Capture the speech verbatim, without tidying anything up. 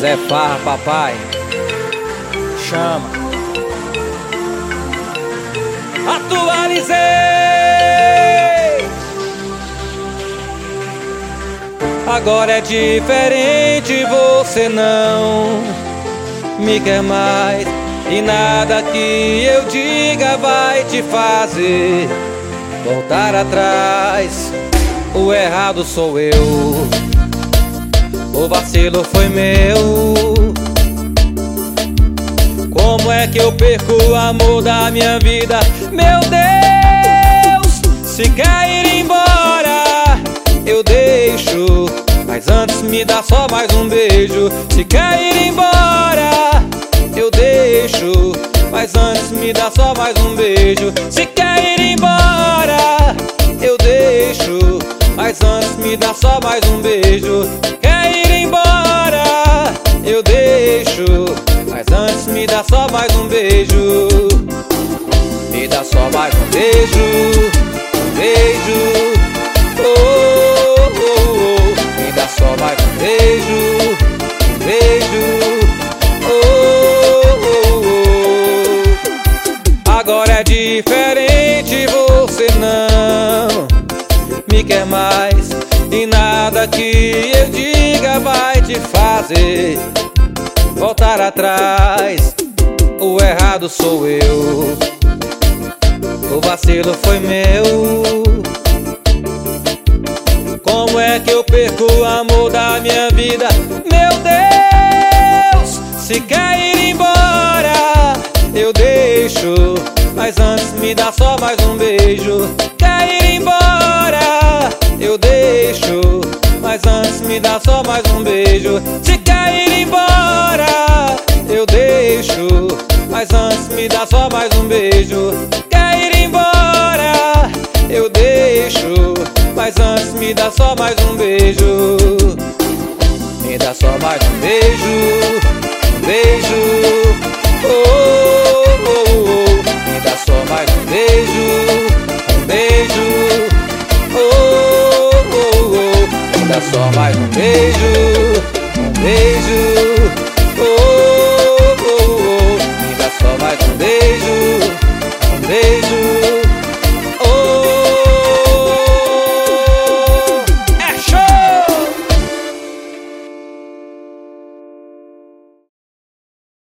Zé Farra, papai. Chama. Atualizei. Agora é diferente, você não me quer mais, e nada que eu diga vai te fazer voltar atrás. O errado sou eu, o vacilo foi meu. Como é que eu perco o amor da minha vida? Meu Deus, se cair embora eu deixo, mas antes me dá só mais um beijo. Se cair embora eu deixo, mas antes me dá só mais um beijo. Se cair embora eu deixo, mas antes me dá só mais um beijo. Cair embora eu deixo, mas antes me dá só mais um beijo. Me dá só mais um beijo, um beijo. Oh, oh, oh. Me dá só mais um beijo, um beijo. Oh, oh, oh. Agora é diferente, você não me quer mais, e nada que eu diga vai te fazer voltar atrás. O errado sou eu, o vacilo foi meu. Como é que eu perco o amor da minha vida? Meu Deus, se cair embora eu deixo, mas antes me dá só mais um beijo. Cair embora eu deixo, mas antes me dá só mais um beijo. Se cair embora eu deixo, mas antes me dá só mais um beijo. Cair embora eu deixo, mas antes me dá só mais um beijo. Me dá só mais um beijo, um beijo. Oh, oh, oh. Me dá só mais um beijo, um beijo. Oh, oh, oh. Me dá só mais um beijo, um beijo. Oh, oh, oh. Me dá só mais um beijo, um beijo.